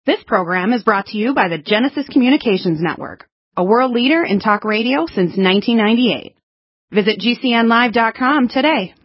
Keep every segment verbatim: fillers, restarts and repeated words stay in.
This program is brought to you by the Genesis Communications Network, a world leader in talk radio since nineteen ninety-eight. Visit G C N live dot com today.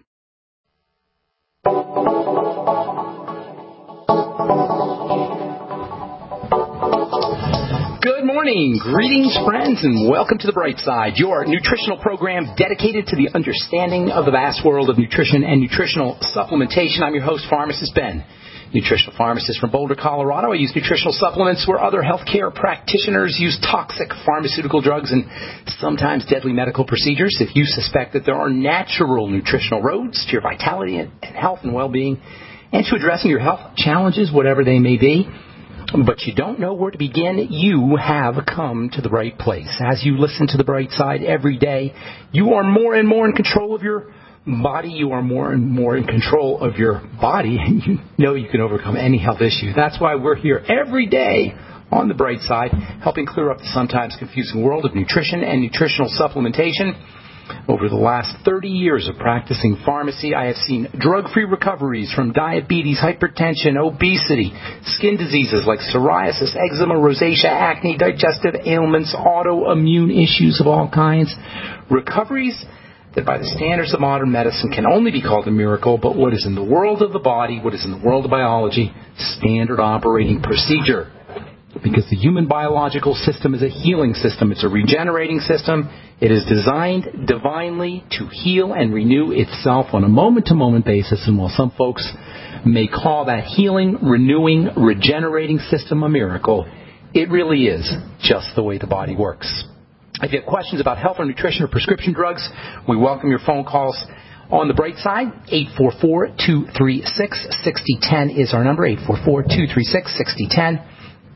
Good morning, greetings friends, and welcome to The Bright Side, your nutritional program dedicated to the understanding of the vast world of nutrition and nutritional supplementation. I'm your host, Pharmacist Ben, nutritional pharmacist from Boulder, Colorado. I use nutritional supplements where other healthcare practitioners use toxic pharmaceutical drugs and sometimes deadly medical procedures. If you suspect that there are natural nutritional roads to your vitality and health and well-being and to addressing your health challenges, whatever they may be, but you don't know where to begin, you have come to the right place. As you listen to The Bright Side every day, you are more and more in control of your body. You are more and more in control of your body, and you know you can overcome any health issue. That's why we're here every day on The Bright Side, helping clear up the sometimes confusing world of nutrition and nutritional supplementation. Over the last thirty years of practicing pharmacy, I have seen drug-free recoveries from diabetes, hypertension, obesity, skin diseases like psoriasis, eczema, rosacea, acne, digestive ailments, autoimmune issues of all kinds. Recoveries that by the standards of modern medicine can only be called a miracle, but what is in the world of the body, what is in the world of biology, standard operating procedure. Because the human biological system is a healing system. It's a regenerating system. It is designed divinely to heal and renew itself on a moment-to-moment basis. And while some folks may call that healing, renewing, regenerating system a miracle, it really is just the way the body works. If you have questions about health or nutrition or prescription drugs, we welcome your phone calls. On the bright side, eight four four, two three six, six zero one zero is our number, eight four four, two three six, six zero one zero.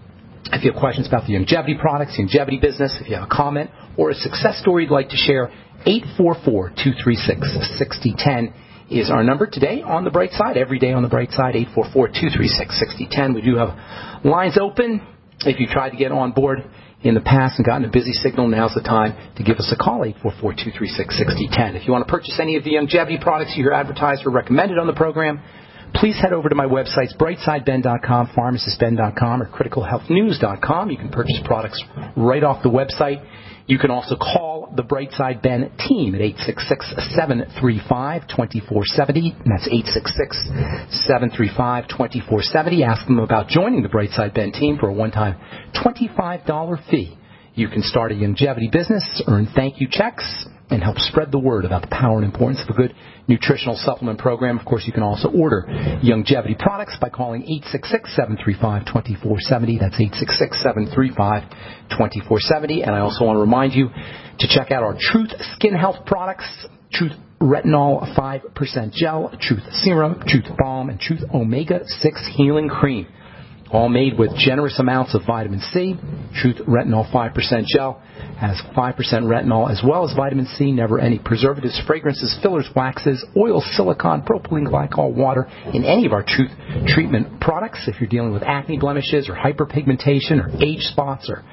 If you have questions about the longevity products, the longevity business, if you have a comment or a success story you'd like to share, eight four four, two three six, six zero one zero is our number today on the bright side. Every day on the bright side, eight four four, two three six, six zero one zero. We do have lines open. If you tried to get on board in the past and gotten a busy signal, now's the time to give us a call, eight four four, two three six, six zero one zero. If you want to purchase any of the longevity products you hear advertised or recommended on the program, please head over to my websites, bright side ben dot com, pharmacist ben dot com, or critical health news dot com. You can purchase products right off the website. You can also call the Brightside Ben team at eight six six, seven three five, two four seven zero. That's eight six six, seven three five, two four seven zero. Ask them about joining the Brightside Ben team for a one-time twenty-five dollars fee. You can start a longevity business, earn thank you checks, and help spread the word about the power and importance of a good nutritional supplement program. Of course, you can also order longevity products by calling eight six six, seven three five, two four seven zero. That's eight six six, seven three five, two four seven zero. And I also want to remind you to check out our Truth Skin Health products, Truth Retinol five percent Gel, Truth Serum, Truth Balm, and Truth Omega six Healing Cream. All made with generous amounts of vitamin C. Truth Retinol five percent Gel has five percent retinol as well as vitamin C, never any preservatives, fragrances, fillers, waxes, oil, silicone, propylene glycol, water in any of our Truth treatment products. If you're dealing with acne blemishes or hyperpigmentation or age spots or,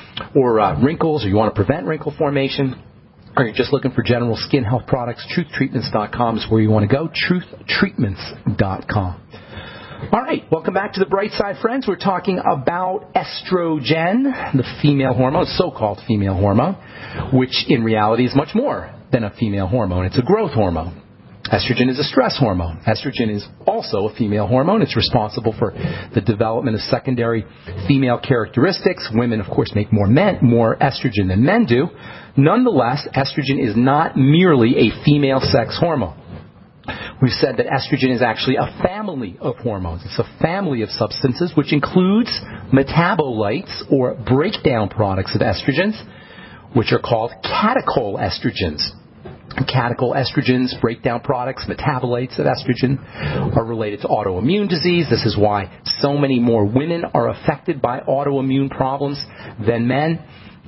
or uh, wrinkles, or you want to prevent wrinkle formation, or you're just looking for general skin health products, truth treatments dot com is where you want to go, truth treatments dot com. All right, welcome back to the Bright Side, friends. We're talking about estrogen, the female hormone, so-called female hormone, which in reality is much more than a female hormone. It's a growth hormone. Estrogen is a stress hormone. Estrogen is also a female hormone. It's responsible for the development of secondary female characteristics. Women, of course, make more men, more estrogen than men do. Nonetheless, estrogen is not merely a female sex hormone. We've said that estrogen is actually a family of hormones. It's a family of substances which includes metabolites or breakdown products of estrogens, which are called catechol estrogens. Catechol estrogens, breakdown products, metabolites of estrogen, are related to autoimmune disease. This is why so many more women are affected by autoimmune problems than men.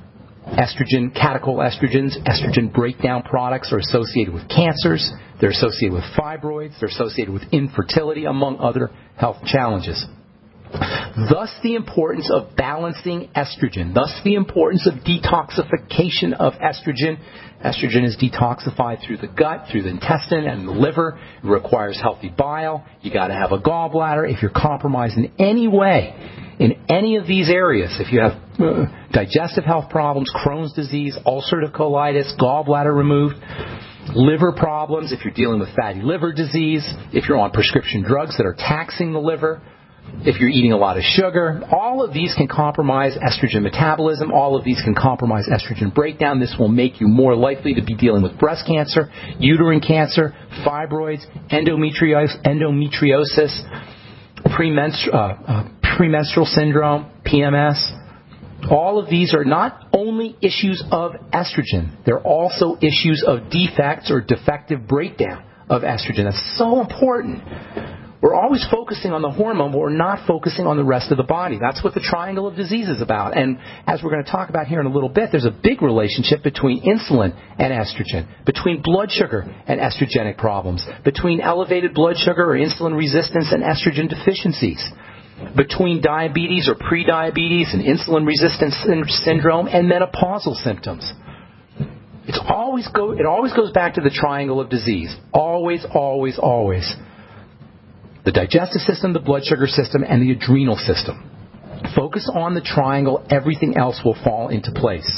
Estrogen, catechol estrogens, estrogen breakdown products are associated with cancers. They're associated with fibroids. They're associated with infertility, among other health challenges. Thus the importance of balancing estrogen. Thus the importance of detoxification of estrogen. Estrogen is detoxified through the gut, through the intestine, and the liver. It requires healthy bile. You got to have a gallbladder. If you're compromised in any way, in any of these areas, if you have uh, digestive health problems, Crohn's disease, ulcerative colitis, gallbladder removed, liver problems, if you're dealing with fatty liver disease, if you're on prescription drugs that are taxing the liver, if you're eating a lot of sugar, all of these can compromise estrogen metabolism. All of these can compromise estrogen breakdown. This will make you more likely to be dealing with breast cancer, uterine cancer, fibroids, endometriosis, endometriosis premenstru- uh, uh, premenstrual syndrome, P M S. All of these are not only issues of estrogen. They're also issues of defects or defective breakdown of estrogen. That's so important. We're always focusing on the hormone, but we're not focusing on the rest of the body. That's what the triangle of disease is about. And as we're going to talk about here in a little bit, there's a big relationship between insulin and estrogen, between blood sugar and estrogenic problems, between elevated blood sugar or insulin resistance and estrogen deficiencies, between diabetes or prediabetes and insulin resistance syndrome and menopausal symptoms. It's always go, it always goes back to the triangle of disease. Always, always, always. The digestive system, the blood sugar system, and the adrenal system. Focus on the triangle. Everything else will fall into place.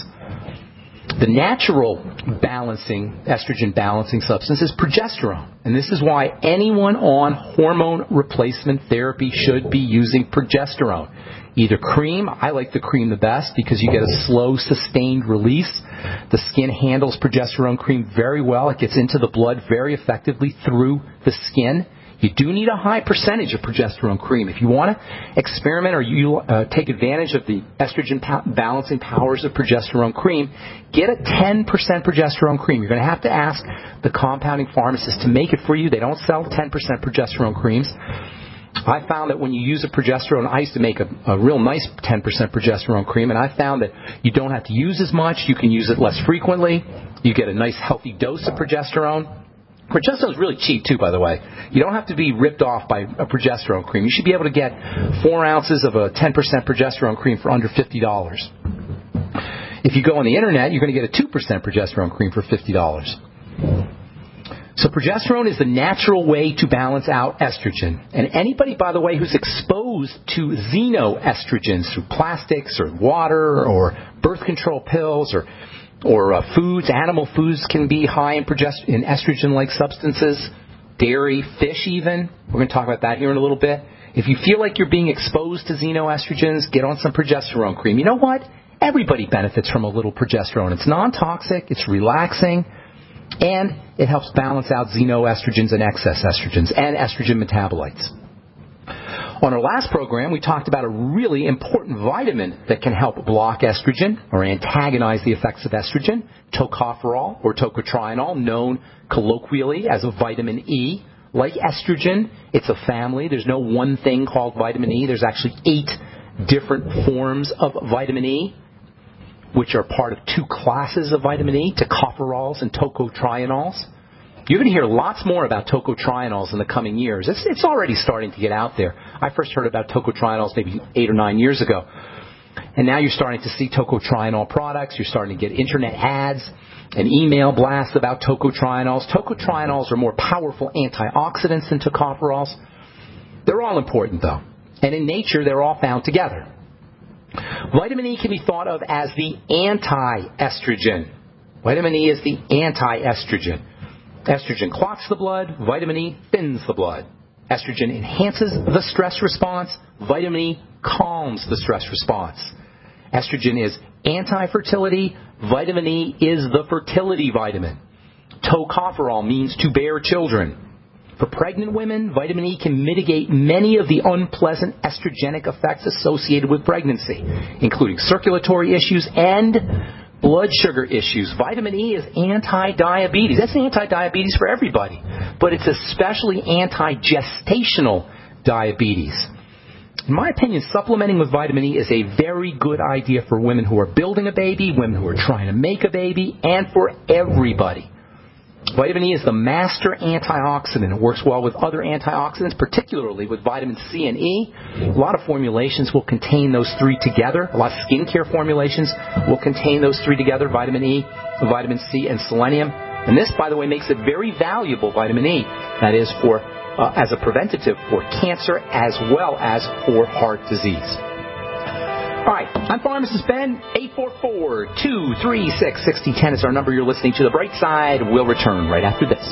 The natural balancing, estrogen balancing substance is progesterone. And this is why anyone on hormone replacement therapy should be using progesterone. Either cream, I like the cream the best because you get a slow, sustained release. The skin handles progesterone cream very well. It gets into the blood very effectively through the skin. You do need a high percentage of progesterone cream. If you want to experiment or you uh, take advantage of the estrogen pa- balancing powers of progesterone cream, get a ten percent progesterone cream. You're going to have to ask the compounding pharmacist to make it for you. They don't sell ten percent progesterone creams. I found that when you use a progesterone, I used to make a, a real nice ten percent progesterone cream, and I found that you don't have to use as much. You can use it less frequently. You get a nice healthy dose of progesterone. Progesterone is really cheap, too, by the way. You don't have to be ripped off by a progesterone cream. You should be able to get four ounces of a ten percent progesterone cream for under fifty dollars. If you go on the Internet, you're going to get a two percent progesterone cream for fifty dollars. So progesterone is the natural way to balance out estrogen. And anybody, by the way, who's exposed to xenoestrogens through plastics or water or birth control pills or or uh, foods, animal foods can be high in, progest- in estrogen-like substances, dairy, fish even. We're going to talk about that here in a little bit. If you feel like you're being exposed to xenoestrogens, get on some progesterone cream. You know what? Everybody benefits from a little progesterone. It's non-toxic, it's relaxing, and it helps balance out xenoestrogens and excess estrogens and estrogen metabolites. On our last program, we talked about a really important vitamin that can help block estrogen or antagonize the effects of estrogen, tocopherol or tocotrienol, known colloquially as a vitamin E. Like estrogen, it's a family. There's no one thing called vitamin E. There's actually eight different forms of vitamin E, which are part of two classes of vitamin E, tocopherols and tocotrienols. You're going to hear lots more about tocotrienols in the coming years. It's, it's already starting to get out there. I first heard about tocotrienols maybe eight or nine years ago. And now you're starting to see tocotrienol products. You're starting to get internet ads and email blasts about tocotrienols. Tocotrienols are more powerful antioxidants than tocopherols. They're all important, though. And in nature, they're all found together. Vitamin E can be thought of as the anti-estrogen. Vitamin E is the anti-estrogen. Estrogen clots the blood. Vitamin E thins the blood. Estrogen enhances the stress response. Vitamin E calms the stress response. Estrogen is anti-fertility. Vitamin E is the fertility vitamin. Tocopherol means to bear children. For pregnant women, vitamin E can mitigate many of the unpleasant estrogenic effects associated with pregnancy, including circulatory issues and blood sugar issues. Vitamin E is anti-diabetes. That's anti-diabetes for everybody, but it's especially anti-gestational diabetes. In my opinion, supplementing with vitamin E is a very good idea for women who are building a baby, women who are trying to make a baby, and for everybody. Vitamin E is the master antioxidant. It works well with other antioxidants, particularly with vitamin C and E. A lot of formulations will contain those three together. A lot of skincare formulations will contain those three together, vitamin E, vitamin C, and selenium. And this, by the way, makes it very valuable, vitamin E. That is for uh, as a preventative for cancer as well as for heart disease. All right, I'm Pharmacist Ben. eight four four, two three six, six zero one zero is our number. You're listening to The Bright Side. We'll return right after this.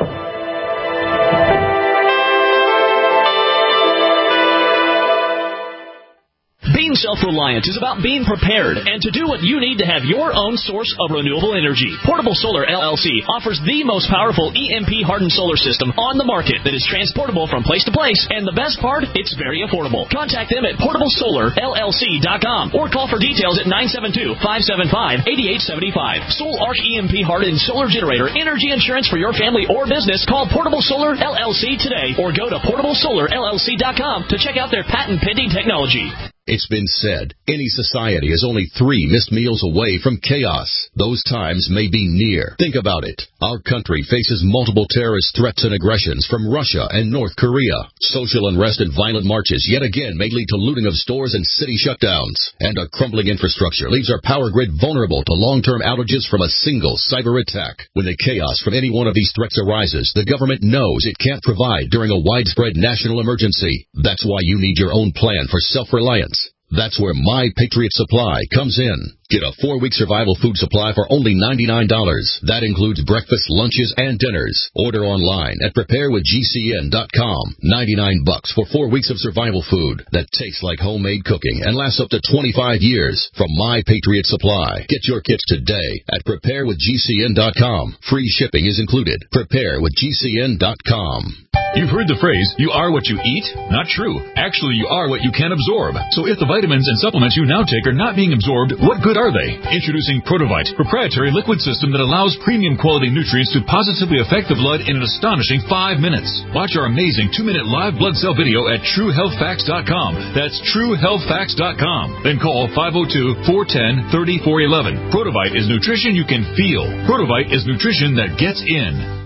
Being self-reliant is about being prepared and to do what you need to have your own source of renewable energy. Portable Solar L L C offers the most powerful E M P-hardened solar system on the market that is transportable from place to place, and the best part, it's very affordable. Contact them at portable solar L L C dot com or call for details at nine seven two, five seven five, eight eight seven five. Soul Arc E M P-hardened solar generator energy insurance for your family or business. Call Portable Solar L L C today or go to portable solar L L C dot com to check out their patent-pending technology. It's been said, any society is only three missed meals away from chaos. Those times may be near. Think about it. Our country faces multiple terrorist threats and aggressions from Russia and North Korea. Social unrest and violent marches yet again may lead to looting of stores and city shutdowns. And our crumbling infrastructure leaves our power grid vulnerable to long-term outages from a single cyber attack. When the chaos from any one of these threats arises, the government knows it can't provide during a widespread national emergency. That's why you need your own plan for self-reliance. That's where My Patriot Supply comes in. Get a four-week survival food supply for only ninety-nine dollars. That includes breakfast, lunches, and dinners. Order online at prepare with G C N dot com. ninety-nine bucks for four weeks of survival food that tastes like homemade cooking and lasts up to twenty-five years from My Patriot Supply. Get your kits today at prepare with G C N dot com. Free shipping is included. prepare with G C N dot com. You've heard the phrase, you are what you eat? Not true. Actually, you are what you can absorb. So if the vitamins and supplements you now take are not being absorbed, what good are they? Introducing Protovite, proprietary liquid system that allows premium quality nutrients to positively affect the blood in an astonishing five minutes. Watch our amazing two-minute live blood cell video at true health facts dot com. That's true health facts dot com. Then call five oh two, four one oh, three four one one. Protovite is nutrition you can feel. Protovite is nutrition that gets in.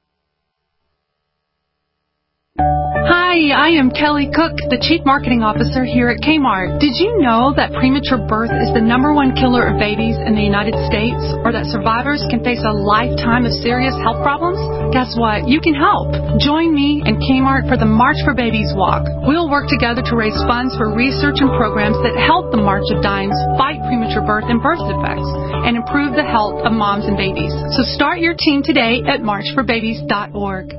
Hi, I am Kelly Cook, the Chief Marketing Officer here at Kmart. Did you know that premature birth is the number one killer of babies in the United States, or that survivors can face a lifetime of serious health problems? Guess what? You can help. Join me and Kmart for the March for Babies Walk. We'll work together to raise funds for research and programs that help the March of Dimes fight premature birth and birth defects and improve the health of moms and babies. So start your team today at march for babies dot org.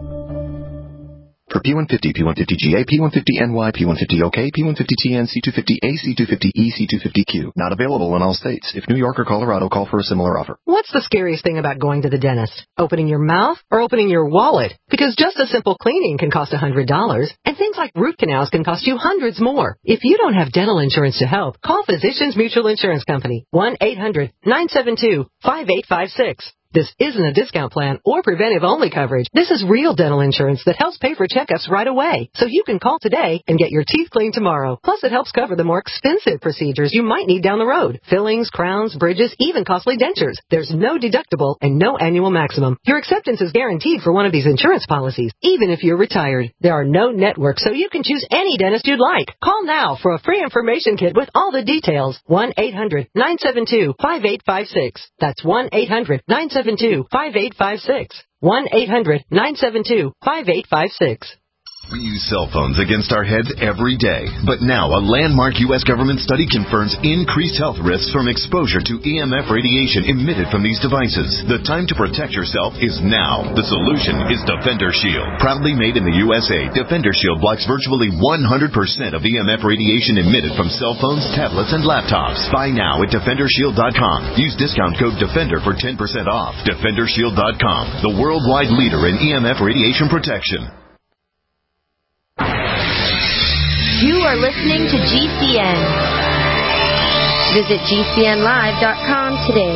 For P one fifty, P one fifty G A, P one fifty N Y, P one fifty O K, P one fifty T N, C two fifty A, C two fifty E, C two fifty Q. Not available in all states. If New York or Colorado, call for a similar offer. What's the scariest thing about going to the dentist? Opening your mouth or opening your wallet? Because just a simple cleaning can cost one hundred dollars, and things like root canals can cost you hundreds more. If you don't have dental insurance to help, call Physicians Mutual Insurance Company, one eight hundred, nine seven two, five eight five six. This isn't a discount plan or preventive-only coverage. This is real dental insurance that helps pay for checkups right away. So you can call today and get your teeth cleaned tomorrow. Plus, it helps cover the more expensive procedures you might need down the road. Fillings, crowns, bridges, even costly dentures. There's no deductible and no annual maximum. Your acceptance is guaranteed for one of these insurance policies, even if you're retired. There are no networks, so you can choose any dentist you'd like. Call now for a free information kit with all the details. one eight hundred, nine seven two, five eight five six. That's one eight hundred, nine seven two, five eight five six. one eight hundred, nine seven two, five eight five six. We use cell phones against our heads every day. But now a landmark U S government study confirms increased health risks from exposure to E M F radiation emitted from these devices. The time to protect yourself is now. The solution is Defender Shield. Proudly made in the U S A, Defender Shield blocks virtually one hundred percent of E M F radiation emitted from cell phones, tablets, and laptops. Buy now at defender shield dot com. Use discount code DEFENDER for ten percent off. defender shield dot com, the worldwide leader in E M F radiation protection. You are listening to G C N. Visit G C N live dot com today.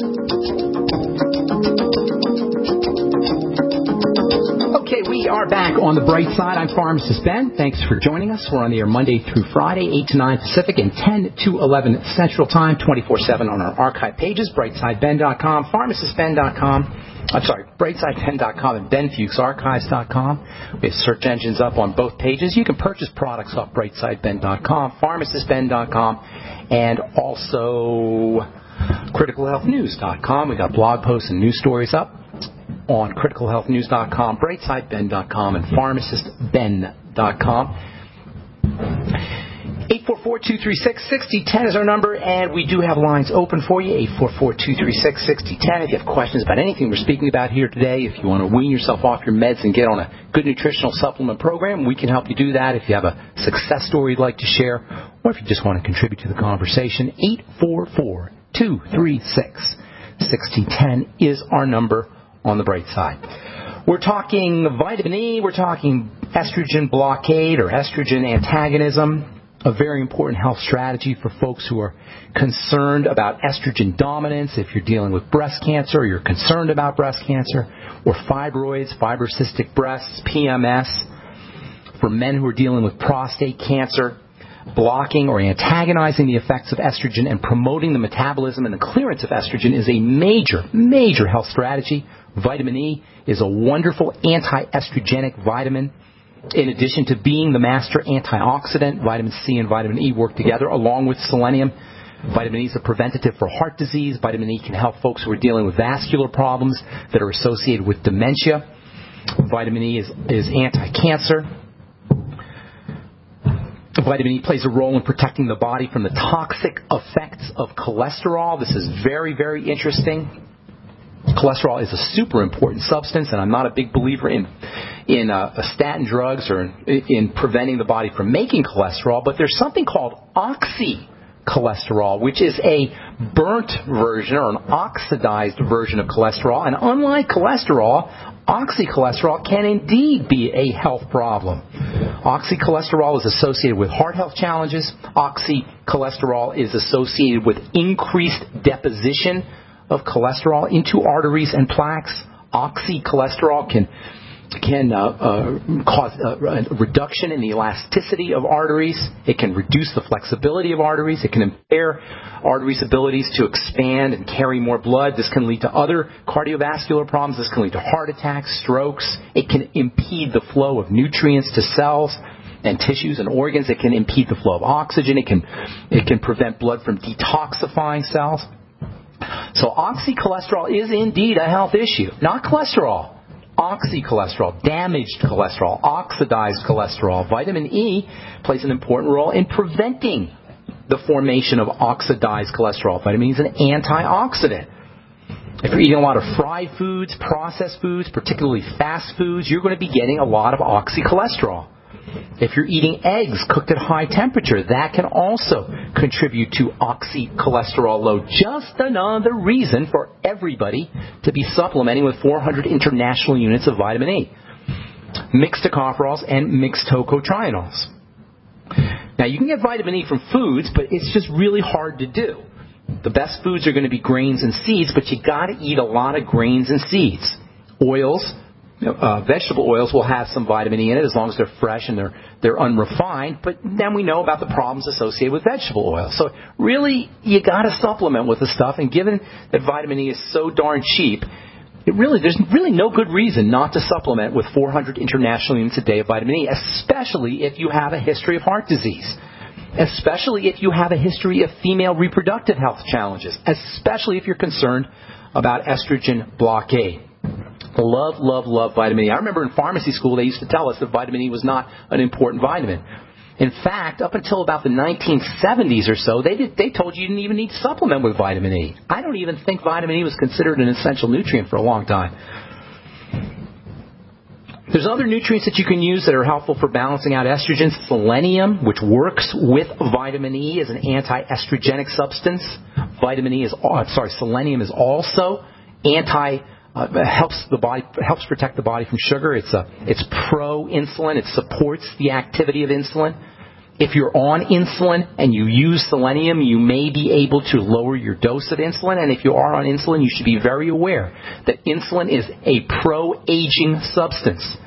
Okay, we are back on the bright side. I'm Pharmacist Ben. Thanks for joining us. We're on the air Monday through Friday, eight to nine Pacific and ten to eleven Central Time, twenty-four seven on our archive pages, brightside ben dot com, pharmacist ben dot com. I'm sorry, brightside ben dot com and ben fuchs archives dot com. We have search engines up on both pages. You can purchase products off brightside ben dot com, pharmacist ben dot com, and also critical health news dot com. We got blog posts and news stories up on critical health news dot com, brightside ben dot com, and pharmacist ben dot com. eight four four, two three six, six zero one zero is our number, and we do have lines open for you, eight four four, two three six, six zero one zero. If you have questions about anything we're speaking about here today, if you want to wean yourself off your meds and get on a good nutritional supplement program, we can help you do that. If you have a success story you'd like to share, or if you just want to contribute to the conversation, eight four four, two three six, six zero one zero is our number on the bright side. We're talking vitamin E, we're talking estrogen blockade or estrogen antagonism, a very important health strategy for folks who are concerned about estrogen dominance, if you're dealing with breast cancer or you're concerned about breast cancer, or fibroids, fibrocystic breasts, P M S, for men who are dealing with prostate cancer. Blocking or antagonizing the effects of estrogen and promoting the metabolism and the clearance of estrogen is a major, major health strategy. Vitamin E is a wonderful anti-estrogenic vitamin. In addition to being the master antioxidant, vitamin C and vitamin E work together along with selenium. Vitamin E is a preventative for heart disease. Vitamin E can help folks who are dealing with vascular problems that are associated with dementia. Vitamin E is, is anti-cancer. Vitamin E plays a role in protecting the body from the toxic effects of cholesterol. This is very, very interesting. Cholesterol is a super important substance, and I'm not a big believer in in uh, statin drugs or in, in preventing the body from making cholesterol, but there's something called oxycholesterol, which is a burnt version or an oxidized version of cholesterol. And unlike cholesterol, oxycholesterol can indeed be a health problem. Oxycholesterol is associated with heart health challenges. Oxycholesterol is associated with increased deposition of cholesterol into arteries and plaques. Oxycholesterol can can uh, uh, cause a, a reduction in the elasticity of arteries. It can reduce the flexibility of arteries. It can impair arteries' abilities to expand and carry more blood. This can lead to other cardiovascular problems. This can lead to heart attacks, strokes. It can impede the flow of nutrients to cells and tissues and organs. It can impede the flow of oxygen. It can it can prevent blood from detoxifying cells. So oxycholesterol is indeed a health issue, not cholesterol. Oxycholesterol, damaged cholesterol, oxidized cholesterol. Vitamin E plays an important role in preventing the formation of oxidized cholesterol. Vitamin E is an antioxidant. If you're eating a lot of fried foods, processed foods, particularly fast foods, you're going to be getting a lot of oxycholesterol. If you're eating eggs cooked at high temperature, that can also contribute to oxycholesterol load. Just another reason for everybody to be supplementing with four hundred international units of vitamin E. Mixed tocopherols and mixed tocotrienols. Now, you can get vitamin E from foods, but it's just really hard to do. The best foods are going to be grains and seeds, but you got to eat a lot of grains and seeds. Oils. Uh, vegetable oils will have some vitamin E in it as long as they're fresh and they're they're unrefined, but then we know about the problems associated with vegetable oil. So really, you got to supplement with the stuff, and given that vitamin E is so darn cheap, it really there's really no good reason not to supplement with four hundred international units a day of vitamin E, especially if you have a history of heart disease, especially if you have a history of female reproductive health challenges, especially if you're concerned about estrogen blockade. Love, love, love vitamin E. I remember in pharmacy school they used to tell us that vitamin E was not an important vitamin. In fact, up until about the nineteen seventies or so, they did, they told you you didn't even need to supplement with vitamin E. I don't even think vitamin E was considered an essential nutrient for a long time. There's other nutrients that you can use that are helpful for balancing out estrogen. Selenium, which works with vitamin E as an anti-estrogenic substance. Vitamin E is, oh, sorry, selenium is also anti Uh, helps the body helps protect the body from sugar. It's a it's pro-insulin. It supports the activity of insulin. If you're on insulin and you use selenium, you may be able to lower your dose of insulin. And if you are on insulin, you should be very aware that insulin is a pro-aging substance.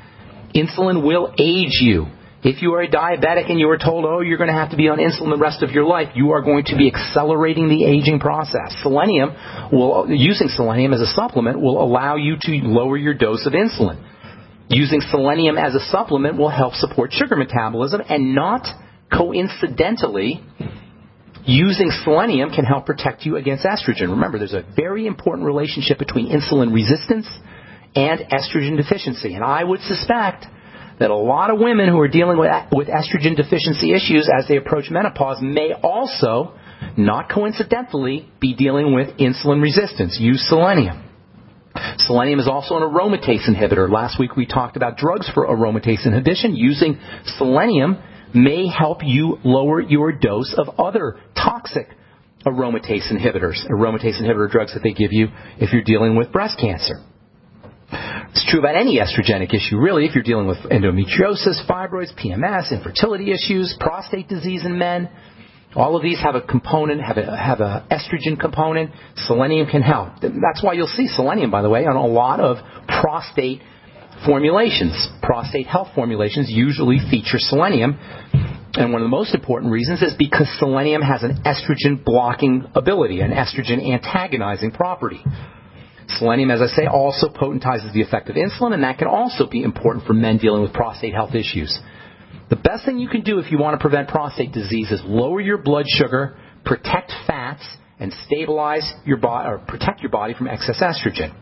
Insulin will age you. If you are a diabetic and you are told, oh, you're going to have to be on insulin the rest of your life, you are going to be accelerating the aging process. Selenium will, using selenium as a supplement will allow you to lower your dose of insulin. Using selenium as a supplement will help support sugar metabolism, and not coincidentally, using selenium can help protect you against estrogen. Remember, there's a very important relationship between insulin resistance and estrogen deficiency. And I would suspect that a lot of women who are dealing with, with estrogen deficiency issues as they approach menopause may also, not coincidentally, be dealing with insulin resistance. Use selenium. Selenium is also an aromatase inhibitor. Last week we talked about drugs for aromatase inhibition. Using selenium may help you lower your dose of other toxic aromatase inhibitors, aromatase inhibitor drugs that they give you if you're dealing with breast cancer. It's true about any estrogenic issue, really, if you're dealing with endometriosis, fibroids, P M S, infertility issues, prostate disease in men. All of these have a component, have a have a estrogen component. Selenium can help. That's why you'll see selenium, by the way, on a lot of prostate formulations. Prostate health formulations usually feature selenium. And one of the most important reasons is because selenium has an estrogen blocking ability, an estrogen antagonizing property. Selenium, as I say, also potentizes the effect of insulin, and that can also be important for men dealing with prostate health issues. The best thing you can do if you want to prevent prostate disease is lower your blood sugar, protect fats, and stabilize your body, or protect your body from excess estrogen.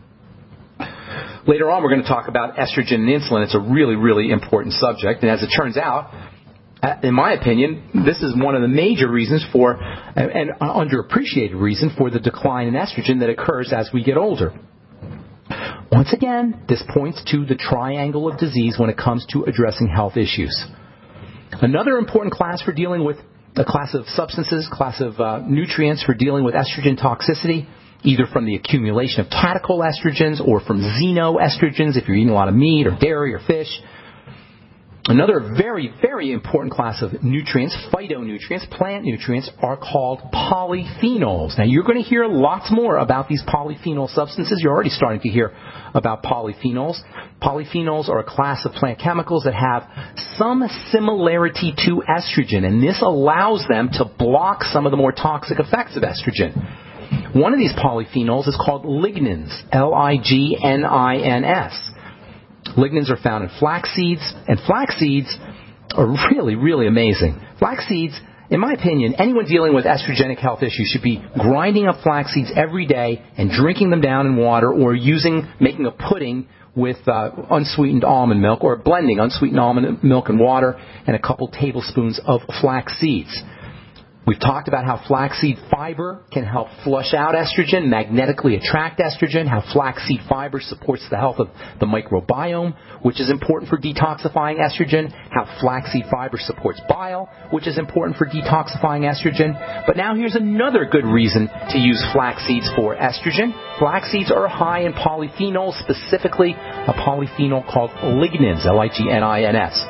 Later on, we're going to talk about estrogen and insulin. It's a really, really important subject, and as it turns out, in my opinion, this is one of the major reasons for, and underappreciated reason for the decline in estrogen that occurs as we get older. Once again, this points to the triangle of disease when it comes to addressing health issues. Another important class for dealing with, a class of substances, class of uh, nutrients for dealing with estrogen toxicity, either from the accumulation of catechol estrogens or from xenoestrogens if you're eating a lot of meat or dairy or fish. Another very, very important class of nutrients, phytonutrients, plant nutrients, are called polyphenols. Now, you're going to hear lots more about these polyphenol substances. You're already starting to hear about polyphenols. Polyphenols are a class of plant chemicals that have some similarity to estrogen, and this allows them to block some of the more toxic effects of estrogen. One of these polyphenols is called lignans, L I G N I N S. Lignans are found in flax seeds, and flax seeds are really, really amazing. Flax seeds, in my opinion, anyone dealing with estrogenic health issues should be grinding up flax seeds every day and drinking them down in water, or using, making a pudding with uh, unsweetened almond milk, or blending unsweetened almond milk and water and a couple tablespoons of flax seeds. We've talked about how flaxseed fiber can help flush out estrogen, magnetically attract estrogen, how flaxseed fiber supports the health of the microbiome, which is important for detoxifying estrogen, how flaxseed fiber supports bile, which is important for detoxifying estrogen. But now here's another good reason to use flax seeds for estrogen. Flax seeds are high in polyphenols, specifically a polyphenol called lignans, L I G N I N S.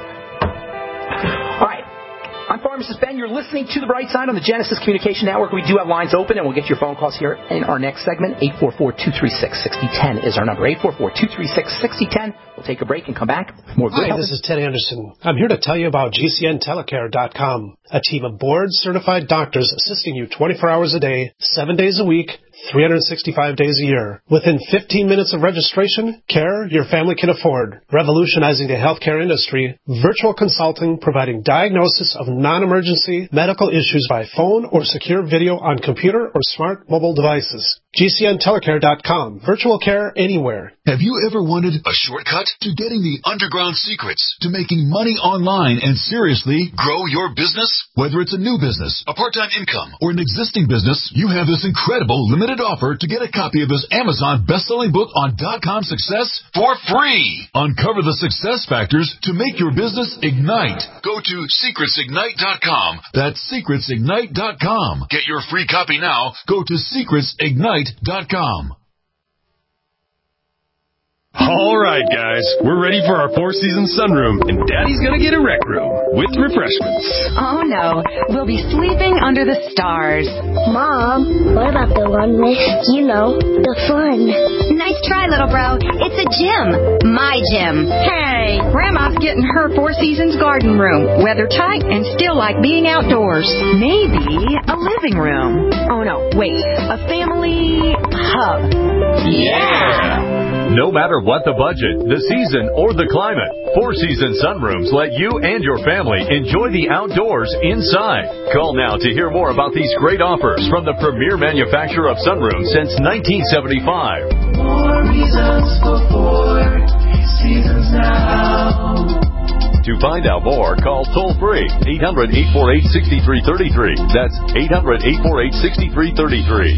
All right. I'm Pharmacist Ben. You're listening to The Bright Side on the Genesis Communication Network. We do have lines open, and we'll get your phone calls here in our next segment. eight four four, two three six, six zero one zero is our number. eight four four, two three six, six zero one zero. We'll take a break and come back with more good Hi, help. this is Ted Anderson. I'm here to tell you about G C N telecare dot com, a team of board-certified doctors assisting you twenty-four hours a day, seven days a week, three hundred sixty-five days a year. Within fifteen minutes of registration, care your family can afford. Revolutionizing the healthcare industry, virtual consulting providing diagnosis of non-emergency medical issues by phone or secure video on computer or smart mobile devices. G C N telecare dot com. Virtual care anywhere. Have you ever wanted a shortcut to getting the underground secrets to making money online and seriously grow your business? Whether it's a new business, a part-time income, or an existing business, you have this incredible limited offer to get a copy of this Amazon best-selling book on dot-com success for free. Uncover the success factors to make your business ignite. Go to secrets ignite dot com. That's secrets ignite dot com. Get your free copy now. Go to secrets ignite dot com. All right, guys, we're ready for our Four Seasons sunroom, and Daddy's gonna get a rec room with refreshments. Oh, no. We'll be sleeping under the stars. Mom, what about the one with, you know, the fun? Nice try, little bro. It's a gym. My gym. Hey, Grandma's getting her Four Seasons garden room. Weather tight and still like being outdoors. Maybe a living room. Oh, no, wait. A family hub. Yeah! No matter what the budget, the season, or the climate, Four Seasons Sunrooms let you and your family enjoy the outdoors inside. Call now to hear more about these great offers from the premier manufacturer of sunrooms since nineteen seventy-five. More reasons for Four Seasons now. To find out more, call toll-free eight hundred, eight four eight, six three three three. That's eight hundred, eight four eight, six three three three.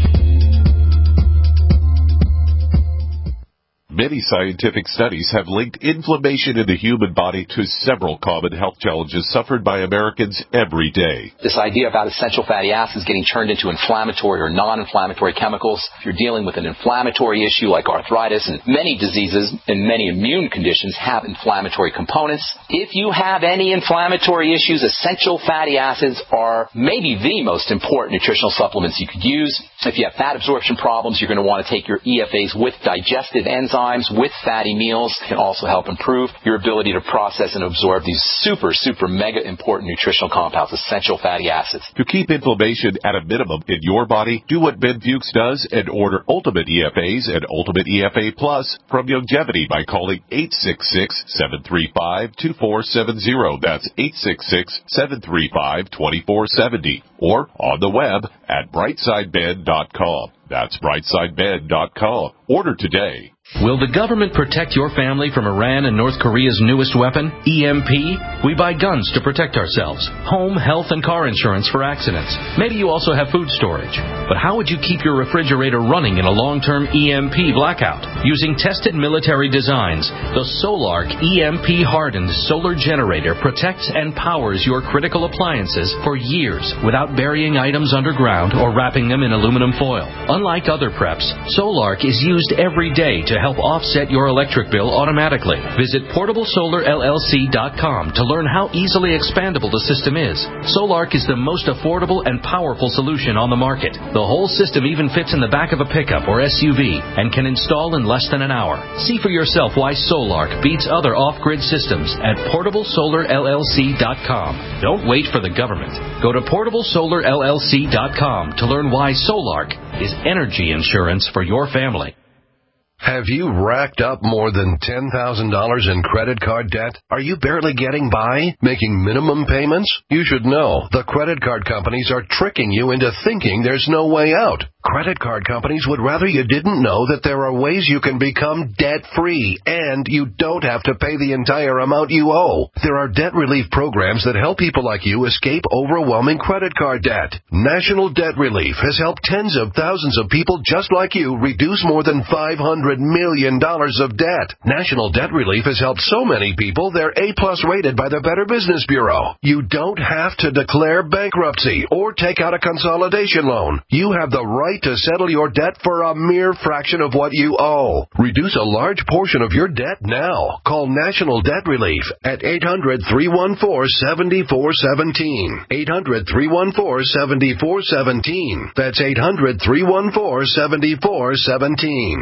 Many scientific studies have linked inflammation in the human body to several common health challenges suffered by Americans every day. This idea about essential fatty acids getting turned into inflammatory or non-inflammatory chemicals, if you're dealing with an inflammatory issue like arthritis, and many diseases and many immune conditions have inflammatory components. If you have any inflammatory issues, essential fatty acids are maybe the most important nutritional supplements you could use. If you have fat absorption problems, you're going to want to take your E F As with digestive enzymes, with fatty meals. It can also help improve your ability to process and absorb these super, super mega important nutritional compounds, essential fatty acids. To keep inflammation at a minimum in your body, do what Ben Fuchs does and order Ultimate E F As and Ultimate E F A Plus from Youngevity by calling eight six six, seven three five, two four seven zero. That's eight six six, seven three five, two four seven zero. Or on the web at brightside ben dot com. That's brightside ben dot com. Order today. Will the government protect your family from Iran and North Korea's newest weapon, E M P? We buy guns to protect ourselves, home, health, and car insurance for accidents. Maybe you also have food storage. But how would you keep your refrigerator running in a long-term E M P blackout? Using tested military designs, the Solark E M P-hardened solar generator protects and powers your critical appliances for years without burying items underground or wrapping them in aluminum foil. Unlike other preps, Solark is used every day to help offset your electric bill automatically. Visit portable solar L L C dot com to learn how easily expandable the system is. Solark is the most affordable and powerful solution on the market. The whole system even fits in the back of a pickup or S U V and can install in less than an hour. See for yourself why Solark beats other off-grid systems at portable solar L L C dot com. Don't wait for the government. Go to portable solar L L C dot com to learn why Solark is energy insurance for your family. Have you racked up more than ten thousand dollars in credit card debt? Are you barely getting by, making minimum payments? You should know the credit card companies are tricking you into thinking there's no way out. Credit card companies would rather you didn't know that there are ways you can become debt-free and you don't have to pay the entire amount you owe. There are debt relief programs that help people like you escape overwhelming credit card debt. National Debt Relief has helped tens of thousands of people just like you reduce more than five hundred million dollars of debt. National Debt Relief has helped so many people they're A-plus rated by the Better Business Bureau. You don't have to declare bankruptcy or take out a consolidation loan. You have the right to settle your debt for a mere fraction of what you owe. Reduce a large portion of your debt now. Call National Debt Relief at eight hundred, three one four, seven four one seven. eight hundred, three one four, seven four one seven. That's eight hundred, three one four, seven four one seven.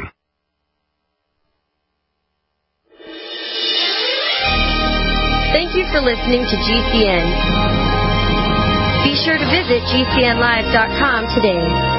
Thank you for listening to G C N. Be sure to visit G C N live dot com today.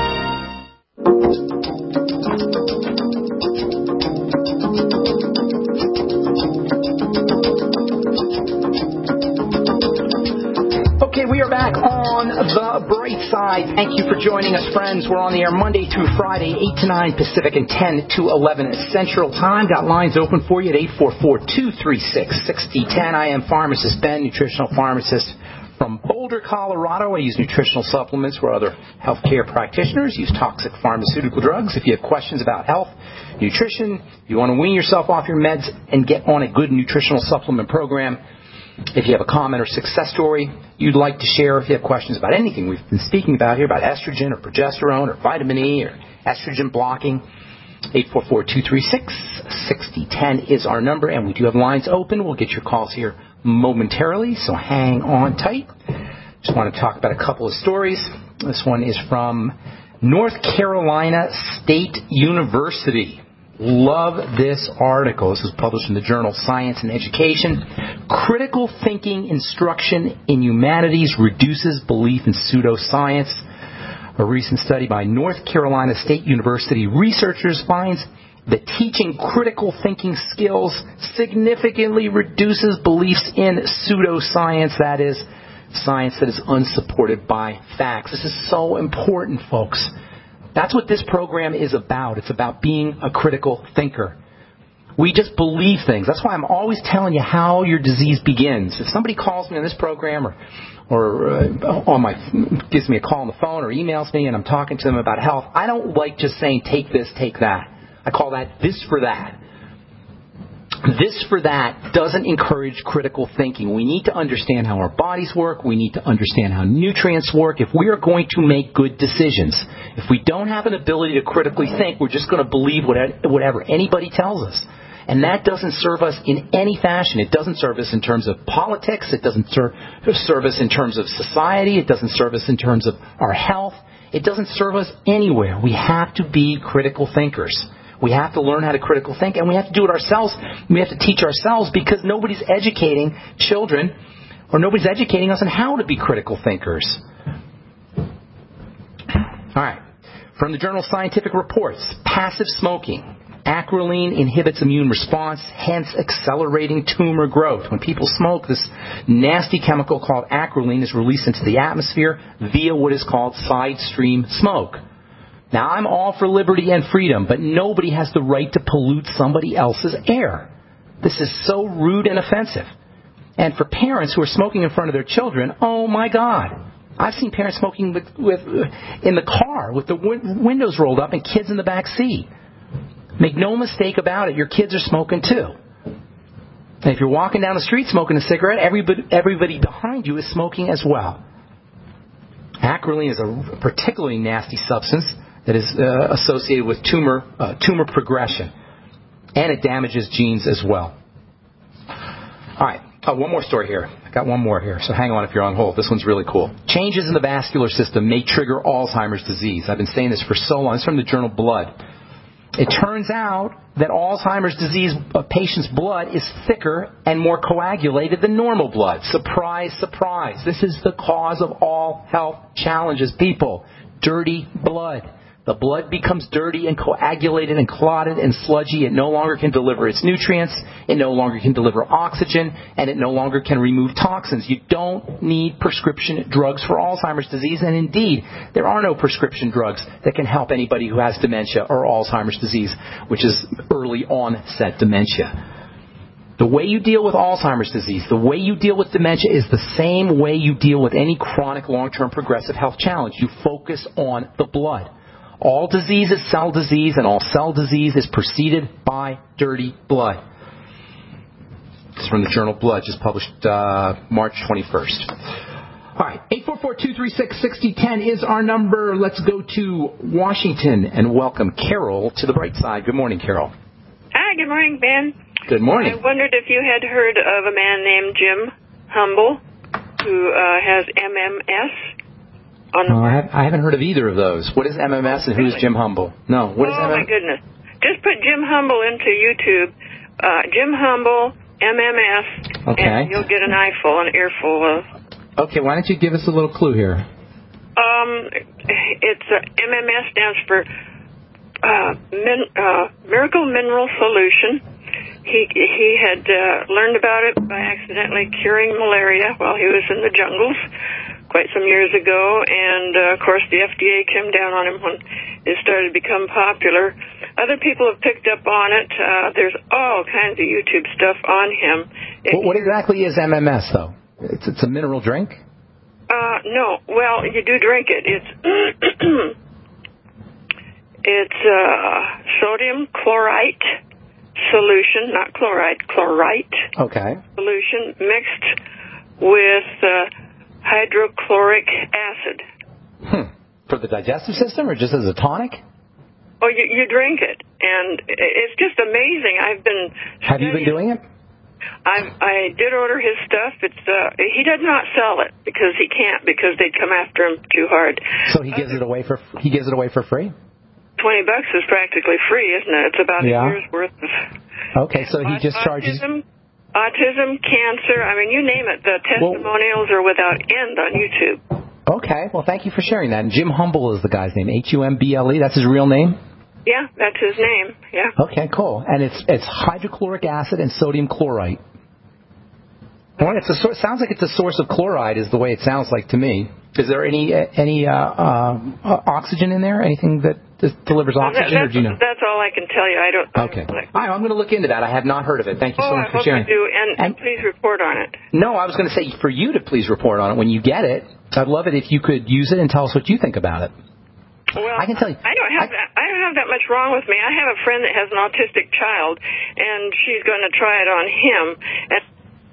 Okay, we are back on The Bright Side. Thank you for joining us, friends. We're on the air Monday through Friday, eight to nine Pacific and ten to eleven Central Time. Got lines open for you at eight four four, two three six, six zero one zero. I am Pharmacist Ben, nutritional pharmacist from Boulder, Colorado. I use nutritional supplements where other healthcare practitioners use toxic pharmaceutical drugs. If you have questions about health, nutrition, you want to wean yourself off your meds and get on a good nutritional supplement program, if you have a comment or success story you'd like to share, if you have questions about anything we've been speaking about here, about estrogen or progesterone or vitamin E or estrogen blocking, eight four four, two three six, six zero one zero is our number, and we do have lines open. We'll get your calls here momentarily, so hang on tight. Just want to talk about a couple of stories. This one is from North Carolina State University. Love this article. This was published in the journal Science and Education. Critical thinking instruction in humanities reduces belief in pseudoscience. A recent study by North Carolina State University researchers finds that teaching critical thinking skills significantly reduces beliefs in pseudoscience, that is, science that is unsupported by facts. This is so important, folks. That's what this program is about. It's about being a critical thinker. We just believe things. That's why I'm always telling you how your disease begins. If somebody calls me on this program or or uh, on my gives me a call on the phone or emails me and I'm talking to them about health, I don't like just saying take this, take that. I call that this for that. This for that doesn't encourage critical thinking. We need to understand how our bodies work. We need to understand how nutrients work if we are going to make good decisions. If we don't have an ability to critically think, we're just going to believe whatever anybody tells us. And that doesn't serve us in any fashion. It doesn't serve us in terms of politics. It doesn't serve, serve us in terms of society. It doesn't serve us in terms of our health. It doesn't serve us anywhere. We have to be critical thinkers. We have to learn how to critical think, and we have to do it ourselves. We have to teach ourselves because nobody's educating children or nobody's educating us on how to be critical thinkers. All right. From the journal Scientific Reports, passive smoking. Acrolein inhibits immune response, hence accelerating tumor growth. When people smoke, this nasty chemical called acrolein is released into the atmosphere via what is called side stream smoke. Now, I'm all for liberty and freedom, but nobody has the right to pollute somebody else's air. This is so rude and offensive. And for parents who are smoking in front of their children, oh my God. I've seen parents smoking with, with in the car with the w- windows rolled up and kids in the back seat. Make no mistake about it, your kids are smoking too. And if you're walking down the street smoking a cigarette, everybody, everybody behind you is smoking as well. Acrolein is a particularly nasty substance that is uh, associated with tumor uh, tumor progression. And it damages genes as well. All right. Oh, one more story here. I got one more here, so hang on if you're on hold. This one's really cool. Changes in the vascular system may trigger Alzheimer's disease. I've been saying this for so long. It's from the journal Blood. It turns out that Alzheimer's disease uh, patients' blood is thicker and more coagulated than normal blood. Surprise, surprise. This is the cause of all health challenges, people. Dirty blood. The blood becomes dirty and coagulated and clotted and sludgy. It no longer can deliver its nutrients. It no longer can deliver oxygen. And it no longer can remove toxins. You don't need prescription drugs for Alzheimer's disease. And indeed, there are no prescription drugs that can help anybody who has dementia or Alzheimer's disease, which is early onset dementia. The way you deal with Alzheimer's disease, the way you deal with dementia is the same way you deal with any chronic long-term progressive health challenge. You focus on the blood. All disease is cell disease, and all cell disease is preceded by dirty blood. It's from the journal Blood, just published uh, March twenty-first. All right, eight four four, two three six, six zero one zero is our number. Let's go to Washington and welcome Carol to the bright side. Good morning, Carol. Hi, good morning, Ben. Good morning. I wondered if you had heard of a man named Jim Humble who uh, has M M S. On the oh, I, have, I haven't heard of either of those. What is M M S and who's Jim Humble? No, what is oh, M M S? Oh, my goodness. Just put Jim Humble into YouTube. Uh, Jim Humble, M M S, okay. And you'll get an eyeful, an earful of... Okay, why don't you give us a little clue here? Um, it's uh, M M S stands for uh, min, uh, Miracle Mineral Solution. He he had uh, learned about it by accidentally curing malaria while he was in the jungles quite some years ago, and uh, of course the F D A came down on him when it started to become popular. Other people have picked up on it. Uh, there's all kinds of YouTube stuff on him. Well, what exactly is M M S, though? It's, it's a mineral drink? Uh, no. Well, you do drink it. It's it's uh, sodium chlorite solution, not chloride, chlorite. Okay. Solution mixed with uh, hydrochloric acid. Hmm. For the digestive system or just as a tonic? Oh, you, you drink it, and it's just amazing. I've been. Have you been doing it? I I did order his stuff. It's uh, he does not sell it because he can't because they'd come after him too hard. So he gives it away for he gives it away for free. Twenty bucks is practically free, isn't it? It's about Yeah. a year's worth of. Okay, so he just charges. Autism, autism, cancer. I mean, you name it. The testimonials are without end on YouTube. Okay, well, thank you for sharing that. And Jim Humble is the guy's name. H U M B L E. That's his real name. Yeah, that's his name. Yeah. Okay, cool. And it's it's hydrochloric acid and sodium chlorite. Well, it's a source, sounds like it's a source of chloride, is the way it sounds like to me. Is there any any uh, uh, oxygen in there? Anything that delivers oxygen, that, or do you know? That's all I can tell you. I don't. Okay. All right, I'm going to look into that. I have not heard of it. Thank you so oh, much I for hope sharing. You do, and, and please report on it. No, I was going to say for you to please report on it when you get it. I'd love it if you could use it and tell us what you think about it. Well, I can tell you. I don't have I, that. I don't have that much wrong with me. I have a friend that has an autistic child, and she's going to try it on him. And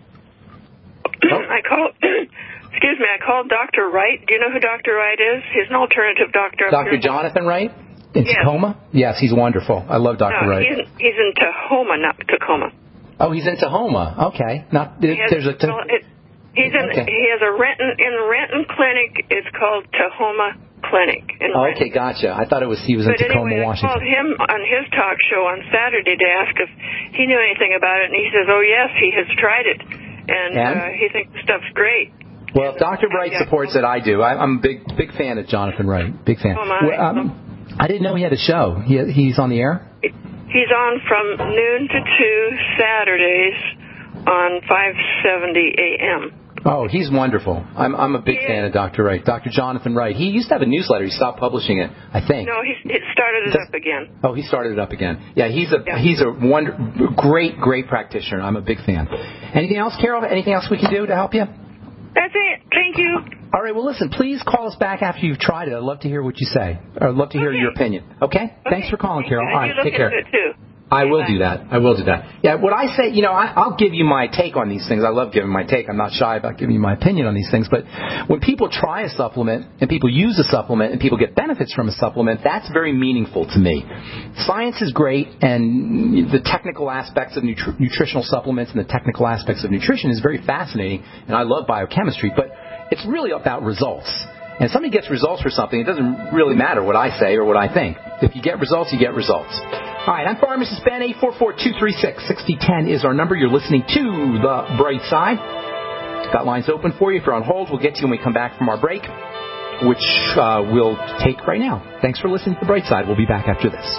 oh. I called. Excuse me. I called Doctor Wright. Do you know who Doctor Wright is? He's an alternative doctor. Doctor Jonathan Wright in yes. Tacoma. Yes, he's wonderful. I love Doctor No, Wright. He's, he's in Tacoma, not Tacoma. Oh, he's in Tacoma. Okay. Not He has, there's a. well, it, he's in. Okay. He has a Renton in Renton Clinic. It's called Tahoma Clinic. In Oh, Renton. okay, gotcha. I thought it was he was in But Tacoma, anyway, Washington. I called him on his talk show on Saturday to ask if he knew anything about it, and he says, "Oh yes, he has tried it, and, And? Uh, he thinks the stuff's great." Well, if Doctor Wright supports it, I do. I, I'm a big big fan of Jonathan Wright. Big fan. Oh my. Well, um, I didn't know he had a show. He he's on the air. He's on from noon to two Saturdays on five seventy A M. Oh, he's wonderful. I'm I'm a big Yeah. fan of Doctor Wright. Doctor Jonathan Wright. He used to have a newsletter. He stopped publishing it, I think. No, he it started it up again. Oh, he started it up again. Yeah, he's a Yeah. he's a wonder, great great practitioner. I'm a big fan. Anything else, Carol? Anything else we can do to help you? That's it. Thank you. All right. Well, listen. Please call us back after you've tried it. I'd love to hear what you say. I'd love to hear Okay. your opinion. Okay? Okay. Thanks for calling, Carol. And All you right. look Take care. into it too. I will do that. I will do that. Yeah, what I say, you know, I, I'll give you my take on these things. I love giving my take. I'm not shy about giving you my opinion on these things. But when people try a supplement and people use a supplement and people get benefits from a supplement, that's very meaningful to me. Science is great, and the technical aspects of nutri- nutritional supplements and the technical aspects of nutrition is very fascinating, and I love biochemistry. But it's really about results. And if somebody gets results for something, it doesn't really matter what I say or what I think. If you get results, you get results. All right, I'm Pharmacist Ben. eight four four, two three six, six zero one zero is our number. You're listening to The Bright Side. Got lines open for you. If you're on hold, we'll get to you when we come back from our break, which uh, we'll take right now. Thanks for listening to The Bright Side. We'll be back after this.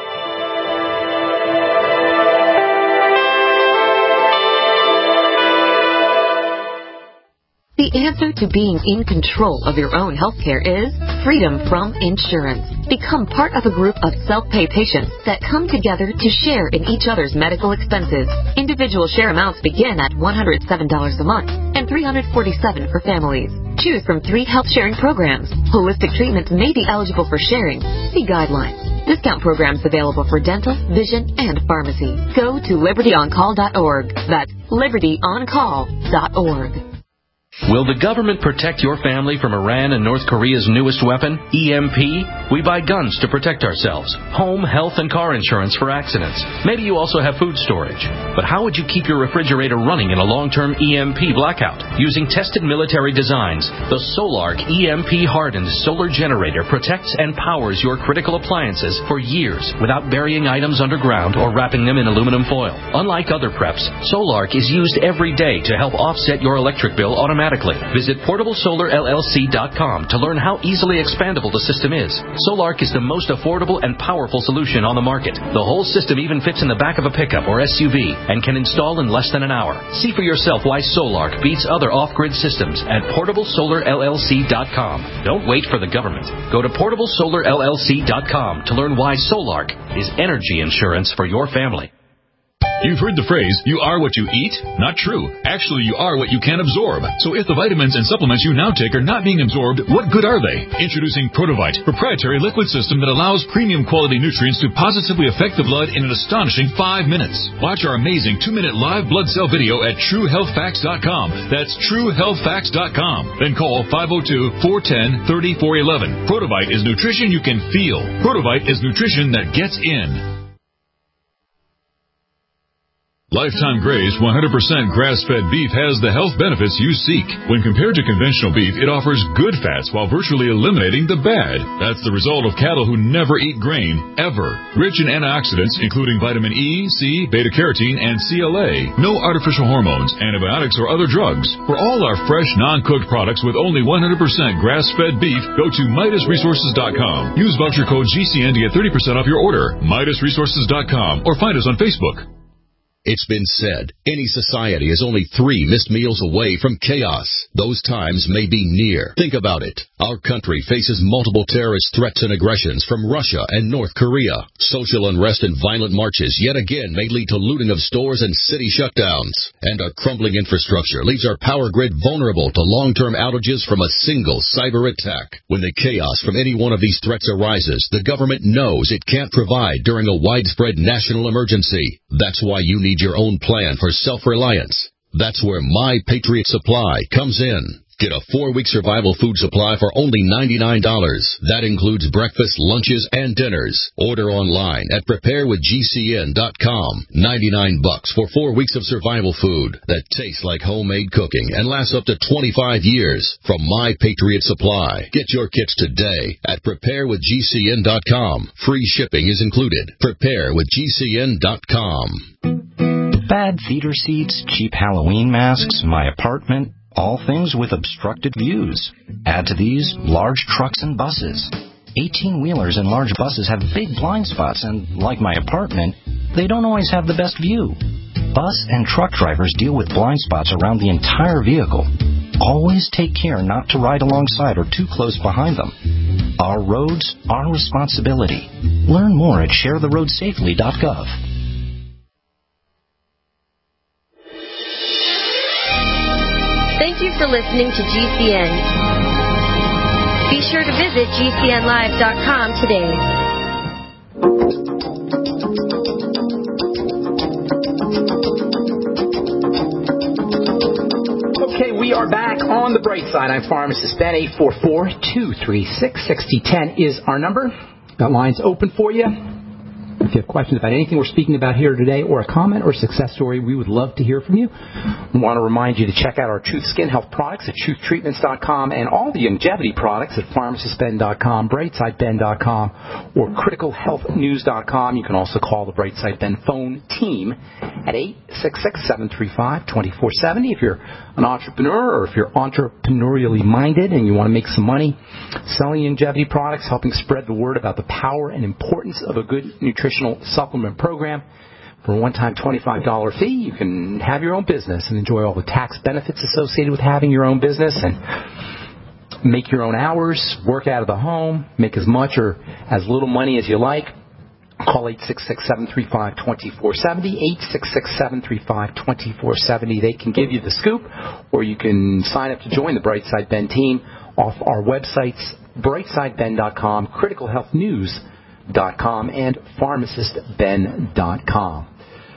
The answer to being in control of your own healthcare is freedom from insurance. Become part of a group of self-pay patients that come together to share in each other's medical expenses. Individual share amounts begin at one hundred seven dollars a month and three hundred forty-seven dollars for families. Choose from three health sharing programs. Holistic treatments may be eligible for sharing. See guidelines. Discount programs available for dental, vision, and pharmacy. Go to liberty on call dot org. That's liberty on call dot org. Will the government protect your family from Iran and North Korea's newest weapon, E M P? We buy guns to protect ourselves, home, health, and car insurance for accidents. Maybe you also have food storage. But how would you keep your refrigerator running in a long-term E M P blackout? Using tested military designs, the Solark E M P-hardened solar generator protects and powers your critical appliances for years without burying items underground or wrapping them in aluminum foil. Unlike other preps, Solark is used every day to help offset your electric bill automatically. Visit portable solar L L C dot com to learn how easily expandable the system is. Solark is the most affordable and powerful solution on the market. The whole system even fits in the back of a pickup or S U V and can install in less than an hour. See for yourself why Solark beats other off-grid systems at portable solar L L C dot com. Don't wait for the government. Go to portable solar L L C dot com to learn why Solark is energy insurance for your family. You've heard the phrase, you are what you eat? Not true. Actually, you are what you can absorb. So if the vitamins and supplements you now take are not being absorbed, what good are they? Introducing Protovite, proprietary liquid system that allows premium quality nutrients to positively affect the blood in an astonishing five minutes. Watch our amazing two-minute live blood cell video at true health facts dot com. That's true health facts dot com. Then call five oh two, four one oh, three four one one. Protovite is nutrition you can feel. Protovite is nutrition that gets in. Lifetime Graze one hundred percent grass-fed beef has the health benefits you seek. When compared to conventional beef, it offers good fats while virtually eliminating the bad. That's the result of cattle who never eat grain, ever. Rich in antioxidants, including vitamin E, C, beta-carotene, and C L A. No artificial hormones, antibiotics, or other drugs. For all our fresh, non-cooked products with only one hundred percent grass-fed beef, go to Midas Resources dot com. Use voucher code G C N to get thirty percent off your order. Midas Resources dot com or find us on Facebook. It's been said, any society is only three missed meals away from chaos. Those times may be near. Think about it. Our country faces multiple terrorist threats and aggressions from Russia and North Korea. Social unrest and violent marches yet again may lead to looting of stores and city shutdowns. And our crumbling infrastructure leaves our power grid vulnerable to long-term outages from a single cyber attack. When the chaos from any one of these threats arises, the government knows it can't provide during a widespread national emergency. That's why you need your own plan for self-reliance. That's where My Patriot Supply comes in. Get a four-week survival food supply for only ninety-nine dollars. That includes breakfast, lunches, and dinners. Order online at prepare with G C N dot com. ninety-nine bucks for four weeks of survival food that tastes like homemade cooking and lasts up to twenty-five years from My Patriot Supply. Get your kits today at prepare with G C N dot com. Free shipping is included. prepare with G C N dot com. Bad theater seats, cheap Halloween masks, my apartment, all things with obstructed views. Add to these, large trucks and buses. eighteen-wheelers and large buses have big blind spots, and like my apartment, they don't always have the best view. Bus and truck drivers deal with blind spots around the entire vehicle. Always take care not to ride alongside or too close behind them. Our roads, our responsibility. Learn more at share the road safely dot gov. Thank you for listening to G C N. Be sure to visit G C N live dot com today. Okay, we are back on the bright side. I'm Pharmacist Ben. eight four four, two three six, six zero one zero is our number. Got lines open for you. If you have questions about anything we're speaking about here today, or a comment or success story, we would love to hear from you. We want to remind you to check out our Truth Skin Health products at truth treatments dot com and all the longevity products at pharmacist ben dot com, brightside ben dot com, or critical health news dot com. You can also call the Brightside Ben phone team at eight six six, seven three five, two four seven zero if you're an entrepreneur or if you're entrepreneurially minded and you want to make some money selling longevity products, helping spread the word about the power and importance of a good nutritional supplement program. For a one-time twenty-five dollars fee, you can have your own business and enjoy all the tax benefits associated with having your own business and make your own hours, work out of the home, make as much or as little money as you like. Call eight six six, seven three five, two four seven zero, eight six six, seven three five, two four seven zero. They can give you the scoop, or you can sign up to join the Brightside Ben team off our websites, brightside ben dot com, critical health news dot com, and pharmacist ben dot com.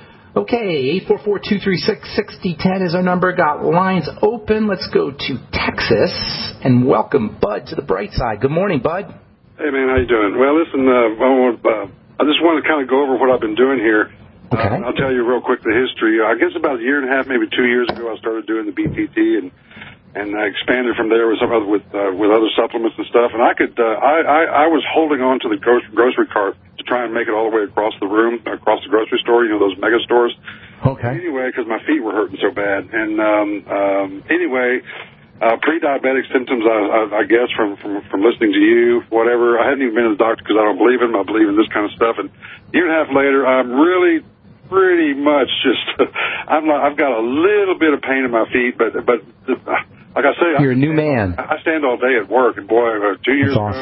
Okay, eight four four, two three six, six zero one zero is our number. Got lines open. Let's go to Texas and welcome Bud to the Bright Side. Good morning, Bud. Hey, man, how you doing? Well, listen, uh, I, want, uh, I just want to kind of go over what I've been doing here. Okay. Uh, I'll tell you real quick the history. I guess about a year and a half, maybe two years ago, I started doing the B P T, and and I expanded from there with some other with uh, with other supplements and stuff. And I could uh, I, I I was holding on to the grocery, grocery cart to try and make it all the way across the room, across the grocery store. You know, those mega stores. Okay. Anyway, because my feet were hurting so bad, and um, um, anyway. Uh, pre-diabetic symptoms, I, I, I guess, from, from from listening to you, whatever. I hadn't even been to the doctor because I don't believe in him. I believe in this kind of stuff. And a year and a half later, I'm really, pretty much just, I'm like, I've got a little bit of pain in my feet, but but the, like I say, you're I, a new man. I stand all day at work, and boy, uh, two years That's awesome. ago,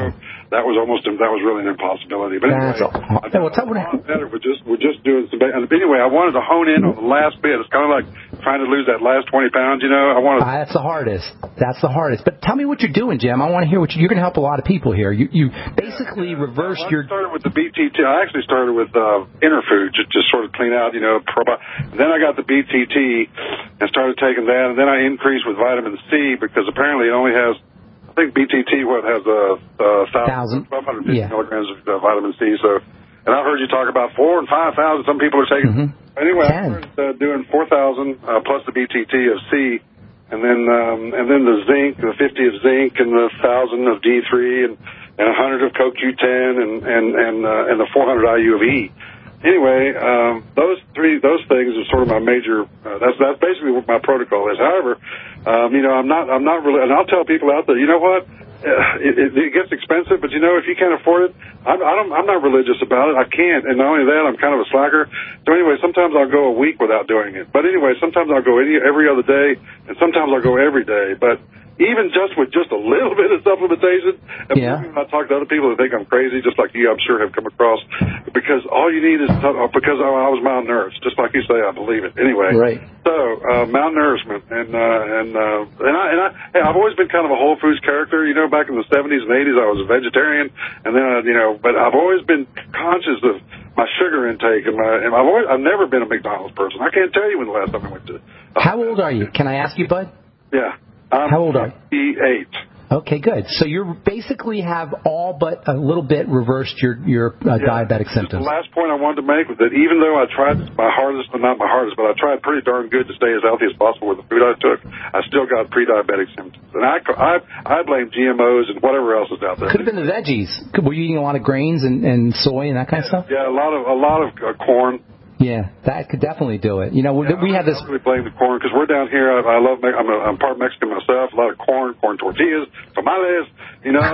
that was almost that was really an impossibility. But anyway, That's a, I thought well, tell me. better with just with just doing some. And anyway, I wanted to hone in on the last bit. It's kind of like trying to lose that last twenty pounds. You know, I want to. Uh, that's the hardest. That's the hardest. But tell me what you're doing, Jim. I want to hear what you, you're going to help a lot of people here. You you basically yeah, reversed well, your. I started with the B T T. I actually started with uh, Interfood, just just sort of clean out, you know. Probi- and then I got the B T T and started taking that, and then I increased with vitamin C because apparently it only has. I think B T T what has a uh, thousand, twelve hundred fifty yeah. milligrams of uh, vitamin C. So, and I heard you talk about four and five thousand. Some people are taking. Mm-hmm. Anyway, Ten. I started uh, doing four thousand uh, plus the B T T of C, and then um, and then the zinc, the fifty of zinc, and the thousand of D three, and and a hundred of Co Q ten, and and and uh, and the four hundred I U of E. Anyway, um, those three, those things are sort of my major. Uh, that's that's basically what my protocol is. However, um, you know, I'm not, I'm not really, and I'll tell people out there, you know what? Uh, it, it, it gets expensive, but you know, if you can't afford it, I'm, I don't, I'm not religious about it. I can't, and not only that, I'm kind of a slacker. So anyway, sometimes I'll go a week without doing it. But anyway, sometimes I'll go any, every other day, and sometimes I'll go every day. But even just with just a little bit of supplementation, and yeah. when I talk to other people that think I'm crazy, just like you, I'm sure have come across, because all you need is, because I was malnourished, just like you say, I believe it. Anyway, right. so uh, malnourishment, and uh, and uh, and I and I, hey, I've always been kind of a Whole Foods character. You know, back in the seventies and eighties, I was a vegetarian, and then uh, you know, but I've always been conscious of my sugar intake, and my and I've always, I've never been a McDonald's person. I can't tell you when the last time I went to. Uh, How old are you? Can I ask you, Bud? Yeah. I'm How old are you? fifty-eight. Okay, good. So you basically have all but a little bit reversed your your uh, yeah. diabetic symptoms. The last point I wanted to make was that even though I tried my hardest, well, not my hardest, but I tried pretty darn good to stay as healthy as possible with the food I took, I still got pre-diabetic symptoms. And I, I, I blame G M Os and whatever else is out there. Could have been the veggies. Were you eating a lot of grains and, and soy and that kind of stuff? Yeah, a lot of a lot of uh, corn. Yeah, that could definitely do it. You know, yeah, we I have this. I really blame the corn because we're down here. I, I love. I'm, a, I'm part Mexican myself. A lot of corn, corn tortillas, tamales. You know,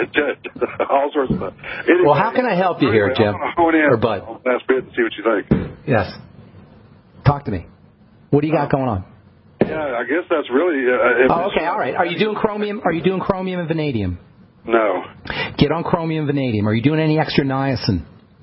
all sorts of stuff. Anyway, well, how can I help you anyway, here, Jim? I want to hone in or Bud? on that bit and see what you think. Yes. Talk to me. What do you got going on? Yeah, I guess that's really. Uh, oh, okay, all right. Are you doing chromium? Are you doing chromium and vanadium? No. Get on chromium and vanadium. Are you doing any extra niacin?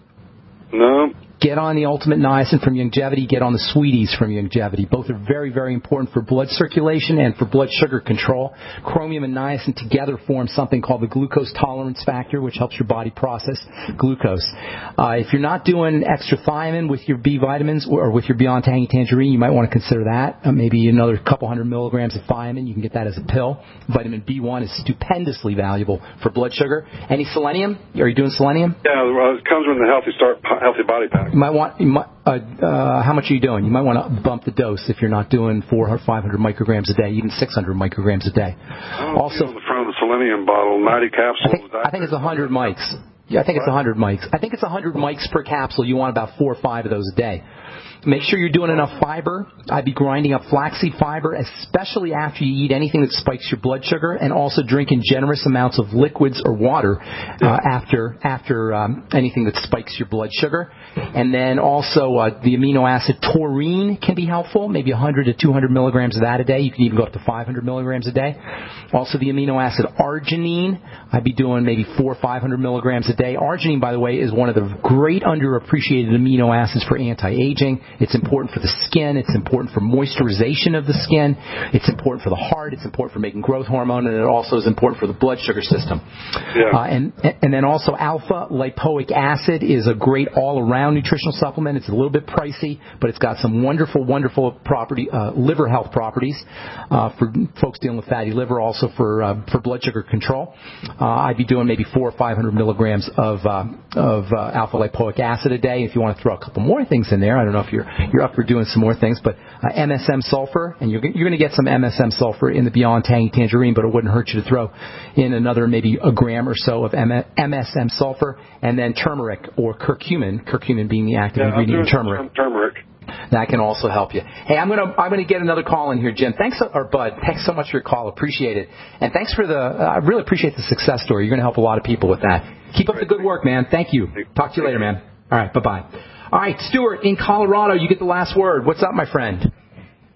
No. Get on the Ultimate Niacin from Youngevity. Get on the Sweeties from Youngevity. Both are very, very important for blood circulation and for blood sugar control. Chromium and niacin together form something called the glucose tolerance factor, which helps your body process glucose. Uh, if you're not doing extra thiamine with your B vitamins or with your Beyond Tangy Tangerine, you might want to consider that. Uh, maybe another couple hundred milligrams of thiamine. You can get that as a pill. Vitamin B one is stupendously valuable for blood sugar. Any selenium? Are you doing selenium? Yeah, well, it comes with the Healthy Start, Healthy Body Pack. You might want, you might, uh, uh, how much are you doing? You might want to bump the dose if you're not doing four or five hundred micrograms a day, even six hundred micrograms a day. Oh, also, on the front of the selenium bottle, ninety capsules. I think, I think it's one hundred mics. Yeah, I think it's one hundred mics. I think it's one hundred mics per capsule. You want about four or five of those a day. Make sure you're doing enough fiber. I'd be grinding up flaxseed fiber, especially after you eat anything that spikes your blood sugar, and also drinking generous amounts of liquids or water uh, after after um, anything that spikes your blood sugar. And then also uh, the amino acid taurine can be helpful, maybe one hundred to two hundred milligrams of that a day. You can even go up to five hundred milligrams a day. Also the amino acid arginine. I'd be doing maybe four or five hundred milligrams a day. Arginine, by the way, is one of the great underappreciated amino acids for anti-aging. It's important for the skin. It's important for moisturization of the skin. It's important for the heart. It's important for making growth hormone, and it also is important for the blood sugar system. Yeah. Uh, and and then also alpha lipoic acid is a great all-around nutritional supplement. It's a little bit pricey, but it's got some wonderful, wonderful property, uh, liver health properties uh, for folks dealing with fatty liver, also for uh, for blood sugar control. Uh, I'd be doing maybe four or five hundred milligrams of uh, of uh, alpha lipoic acid a day. If you want to throw a couple more things in there, I don't know if you're you're up for doing some more things, but uh, M S M sulfur, and you're you're going to get some M S M sulfur in the Beyond Tangy Tangerine, but it wouldn't hurt you to throw in another maybe a gram or so of M S M sulfur, and then turmeric or curcumin, curcumin being the active yeah, ingredient in turmeric. Turmeric. That can also help you. Hey, I'm gonna I'm gonna get another call in here, Jim. Thanks, or Bud. Thanks so much for your call. Appreciate it, and thanks for the. Uh, I really appreciate the success story. You're gonna help a lot of people with that. Keep up the good work, man. Thank you. Talk to you later, man. All right, bye bye. All right, Stuart in Colorado, you get the last word. What's up, my friend?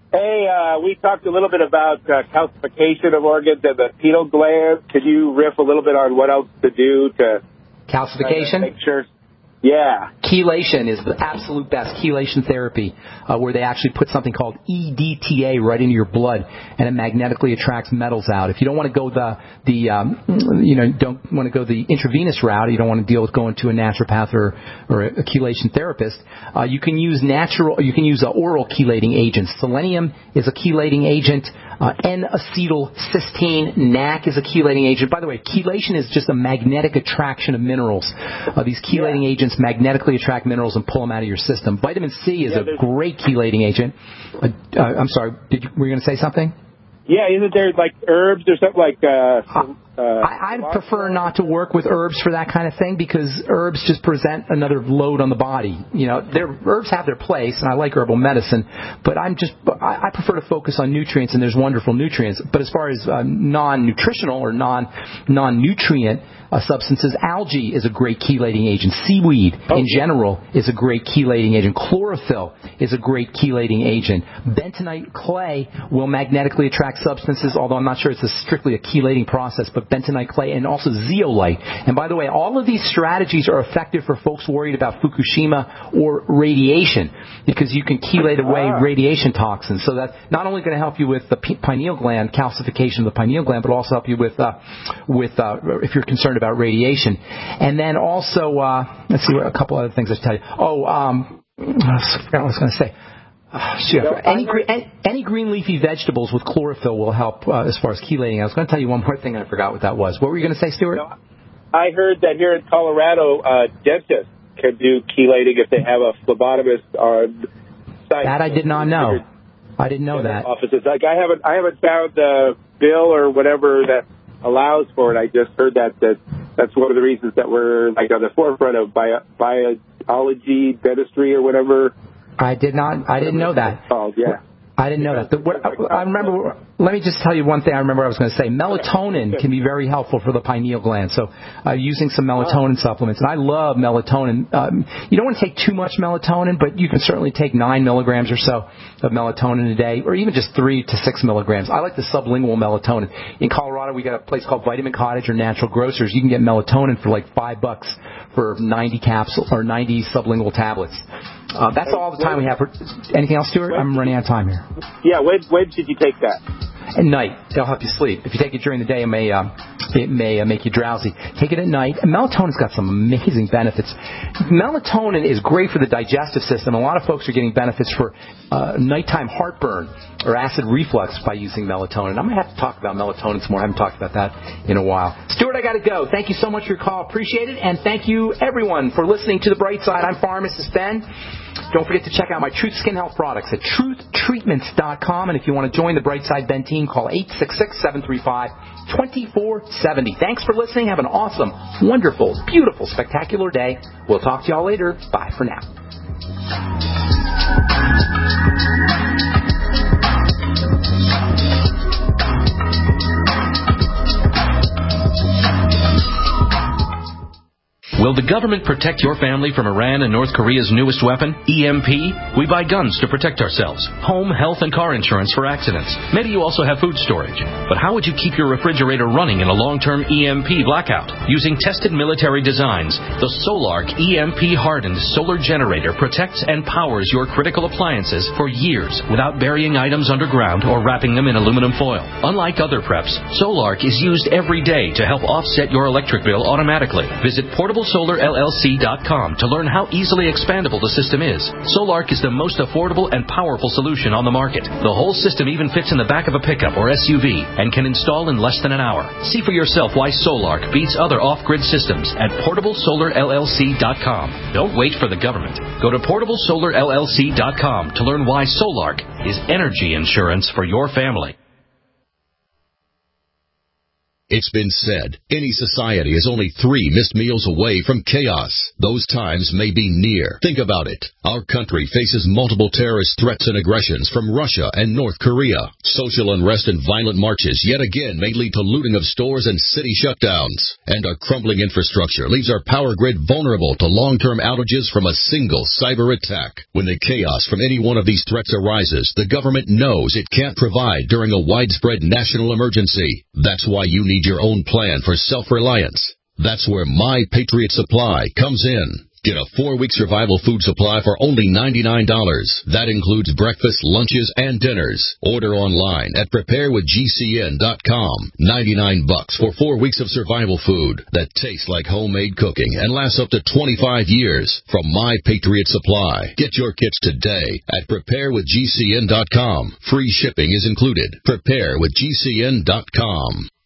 Hey, uh, we talked a little bit about uh, calcification of organs and the pineal gland. Could you riff a little bit on what else to do to calcification? Uh, make sure. Yeah. Chelation is the absolute best, chelation therapy, uh, where they actually put something called E D T A right into your blood, and it magnetically attracts metals out. If you don't want to go the, the um, you know, don't want to go the intravenous route, you don't want to deal with going to a naturopath or, or a chelation therapist, uh, you can use natural, you can use uh, oral chelating agents. Selenium is a chelating agent. Uh, N-acetylcysteine, N A C is a chelating agent. By the way, chelation is just a magnetic attraction of minerals. Uh, these chelating yeah. agents magnetically attract minerals and pull them out of your system. Vitamin C is yeah, a great chelating agent. Uh, uh, I'm sorry, did you, were you going to say something? Yeah, isn't there like herbs or something like... Uh, uh, I, I'd prefer not to work with herbs for that kind of thing because herbs just present another load on the body. You know, herbs have their place, and I like herbal medicine, but I'm just I, I prefer to focus on nutrients, and there's wonderful nutrients. But as far as uh, non-nutritional or non non-nutrient uh, substances, algae is a great chelating agent. Seaweed, oh. in general, is a great chelating agent. Chlorophyll is a great chelating agent. Bentonite clay will magnetically attract substances, although I'm not sure it's a strictly a chelating process, but bentonite clay and also zeolite. And by the way, all of these strategies are effective for folks worried about Fukushima or radiation because you can chelate away ah. radiation toxins. So that's not only going to help you with the pineal gland, calcification of the pineal gland, but also help you with, uh, with uh, if you're concerned about radiation. And then also, uh, let's see, a couple other things I should tell you. Oh, um, I forgot what I was going to say. Oh, sure. No, any, any, any green leafy vegetables with chlorophyll will help uh, as far as chelating. I was going to tell you one more thing and I forgot what that was. What were you going to say, Stuart? No, I heard that here in Colorado, uh, dentists can do chelating if they have a phlebotomist on site. That I did not know. I didn't know that. Offices. Like I haven't, I haven't found the bill or whatever that allows for it. I just heard that that that's one of the reasons that we're like on the forefront of bio, biology, dentistry, or whatever. I did not. I didn't know that. Oh, yeah. I didn't know that. The, what, I remember. Let me just tell you one thing. I remember I was going to say melatonin can be very helpful for the pineal gland. So, uh, using some melatonin supplements, and I love melatonin. Um, you don't want to take too much melatonin, but you can certainly take nine milligrams or so of melatonin a day, or even just three to six milligrams. I like the sublingual melatonin. In Colorado, we got a place called Vitamin Cottage or Natural Grocers. You can get melatonin for like five bucks for ninety capsules or ninety sublingual tablets. Uh, that's all the time we have. For, anything else, Stuart? I'm running out of time here. Yeah, when, when should you take that? At night. It'll help you sleep. If you take it during the day, it may uh, it may uh, make you drowsy. Take it at night. And melatonin's got some amazing benefits. Melatonin is great for the digestive system. A lot of folks are getting benefits for uh, nighttime heartburn or acid reflux by using melatonin. I'm going to have to talk about melatonin some more. I haven't talked about that in a while. Stuart, I got to go. Thank you so much for your call. Appreciate it. And thank you, everyone, for listening to The Bright Side. I'm Pharmacist Ben. Don't forget to check out my Truth Skin Health products at truth treatments dot com. And if you want to join the Bright Side Ben team, call eight six six, seven three five, two four seven zero. Thanks for listening. Have an awesome, wonderful, beautiful, spectacular day. We'll talk to y'all later. Bye for now. Will the government protect your family from Iran and North Korea's newest weapon, E M P? We buy guns to protect ourselves, home, health, and car insurance for accidents. Maybe you also have food storage. But how would you keep your refrigerator running in a long-term E M P blackout? Using tested military designs, the Solark E M P-hardened solar generator protects and powers your critical appliances for years without burying items underground or wrapping them in aluminum foil. Unlike other preps, Solark is used every day to help offset your electric bill automatically. Visit portable solar L L C dot com to learn how easily expandable the system is. Solark is the most affordable and powerful solution on the market. The whole system even fits in the back of a pickup or S U V and can install in less than an hour. See for yourself why Solark beats other off-grid systems at portable solar L L C dot com. Don't wait for the government. Go to portable solar L L C dot com to learn why Solark is energy insurance for your family. It's been said, any society is only three missed meals away from chaos. Those times may be near. Think about it. Our country faces multiple terrorist threats and aggressions from Russia and North Korea. Social unrest and violent marches yet again may lead to looting of stores and city shutdowns. And our crumbling infrastructure leaves our power grid vulnerable to long-term outages from a single cyber attack. When the chaos from any one of these threats arises, the government knows it can't provide during a widespread national emergency. That's why you need your own plan for self-reliance. That's where My Patriot Supply comes in. Get a four-week survival food supply for only ninety-nine dollars. That includes breakfast, lunches, and dinners. Order online at prepare with G C N dot com. ninety-nine bucks for four weeks of survival food that tastes like homemade cooking and lasts up to twenty-five years from My Patriot Supply. Get your kits today at prepare with G C N dot com. Free shipping is included. prepare with G C N dot com.